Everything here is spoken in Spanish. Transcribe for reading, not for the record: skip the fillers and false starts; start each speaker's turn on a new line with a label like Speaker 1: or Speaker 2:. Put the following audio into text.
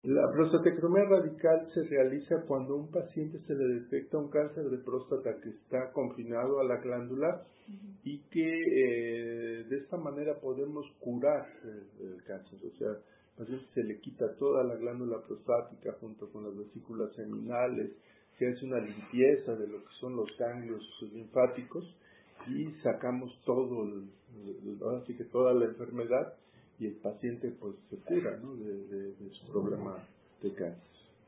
Speaker 1: La prostatectomía radical se realiza cuando a un paciente se le detecta un cáncer de próstata que está confinado a la glándula y que de esta manera podemos curar el cáncer. O sea, al paciente se le quita toda la glándula prostática junto con las vesículas seminales, se hace una limpieza de lo que son los ganglios linfáticos y sacamos ahora sí que toda la enfermedad, y el paciente pues se cura, ¿no?, de su problema de cáncer.